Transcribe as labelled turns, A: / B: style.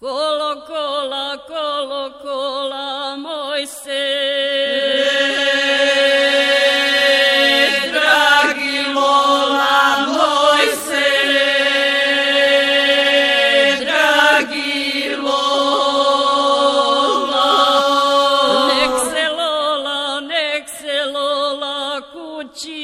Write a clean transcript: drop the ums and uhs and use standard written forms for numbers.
A: Kolo, kola, moj se. Dragi Lola, moj se. Dragi Lola. Nek se Lola kući